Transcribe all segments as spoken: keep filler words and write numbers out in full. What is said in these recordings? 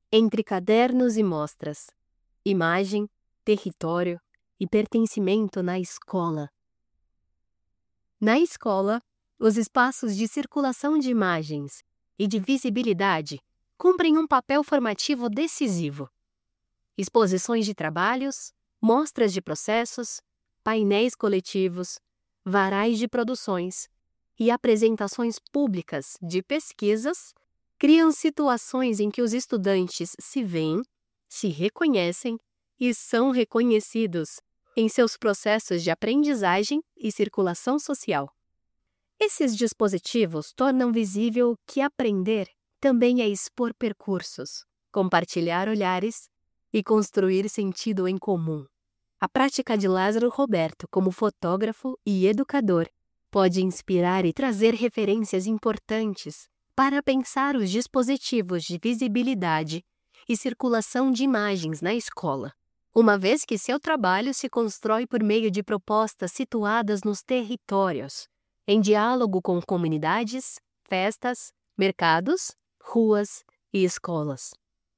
Entre cadernos e mostras, imagem, território e pertencimento na escola. Na escola, os espaços de circulação de imagens e de visibilidade cumprem um papel formativo decisivo. Exposições de trabalhos, mostras de processos, painéis coletivos, varais de produções e apresentações públicas de pesquisas criam situações em que os estudantes se veem, se reconhecem e são reconhecidos em seus processos de aprendizagem e circulação social. Esses dispositivos tornam visível que aprender também é expor percursos, compartilhar olhares e construir sentido em comum. A prática de Lázaro Roberto como fotógrafo e educador pode inspirar e trazer referências importantes para pensar os dispositivos de visibilidade e circulação de imagens na escola, uma vez que seu trabalho se constrói por meio de propostas situadas nos territórios, em diálogo com comunidades, festas, mercados, ruas e escolas.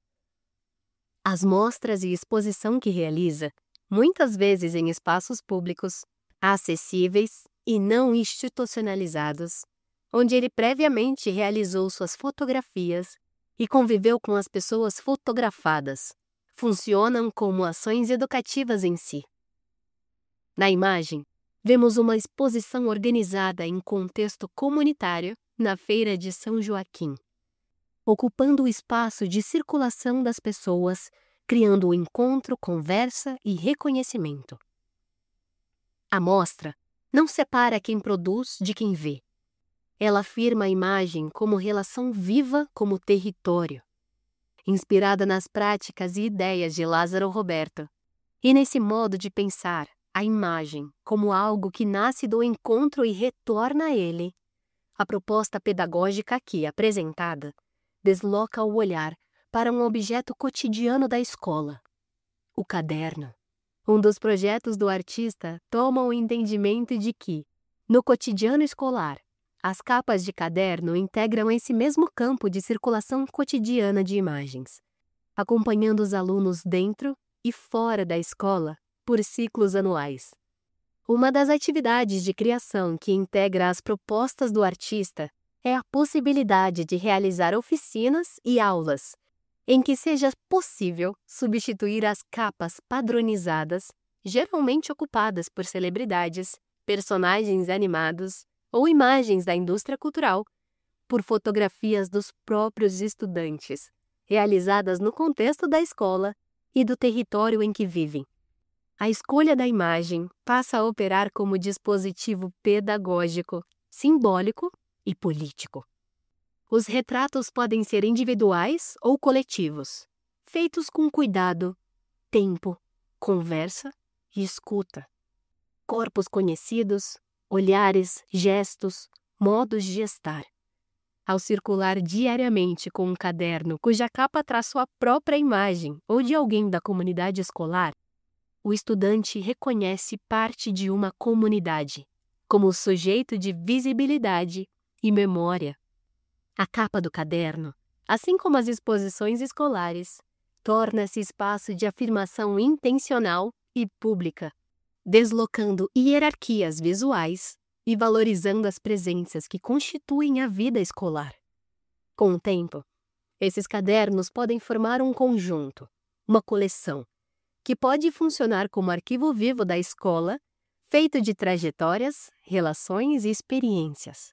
As mostras e exposição que realiza, muitas vezes em espaços públicos, acessíveis e não institucionalizados, onde ele previamente realizou suas fotografias e conviveu com as pessoas fotografadas, funcionam como ações educativas em si. Na imagem, vemos uma exposição organizada em contexto comunitário na Feira de São Joaquim, ocupando o espaço de circulação das pessoas, criando o encontro, conversa e reconhecimento. A mostra não separa quem produz de quem vê. Ela afirma a imagem como relação viva como território, inspirada nas práticas e ideias de Lázaro Roberto, e nesse modo de pensar a imagem como algo que nasce do encontro e retorna a ele. A proposta pedagógica aqui apresentada desloca o olhar para um objeto cotidiano da escola, o caderno. Um dos projetos do artista toma o entendimento de que, no cotidiano escolar, as capas de caderno integram esse mesmo campo de circulação cotidiana de imagens, acompanhando os alunos dentro e fora da escola por ciclos anuais. Uma das atividades de criação que integra as propostas do artista é a possibilidade de realizar oficinas e aulas, em que seja possível substituir as capas padronizadas, geralmente ocupadas por celebridades, personagens animados ou imagens da indústria cultural, por fotografias dos próprios estudantes, realizadas no contexto da escola e do território em que vivem. A escolha da imagem passa a operar como dispositivo pedagógico, simbólico e político. Os retratos podem ser individuais ou coletivos, feitos com cuidado, tempo, conversa e escuta. Corpos conhecidos, olhares, gestos, modos de estar. Ao circular diariamente com um caderno cuja capa traz sua própria imagem ou de alguém da comunidade escolar, o estudante reconhece parte de uma comunidade, como sujeito de visibilidade e memória. A capa do caderno, assim como as exposições escolares, torna-se espaço de afirmação intencional e pública, deslocando hierarquias visuais e valorizando as presenças que constituem a vida escolar. Com o tempo, esses cadernos podem formar um conjunto, uma coleção, que pode funcionar como arquivo vivo da escola, feito de trajetórias, relações e experiências.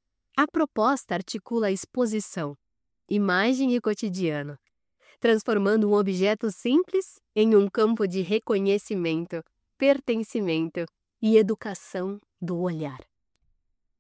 A proposta articula a exposição, imagem e cotidiano, transformando um objeto simples em um campo de reconhecimento, pertencimento e educação do olhar.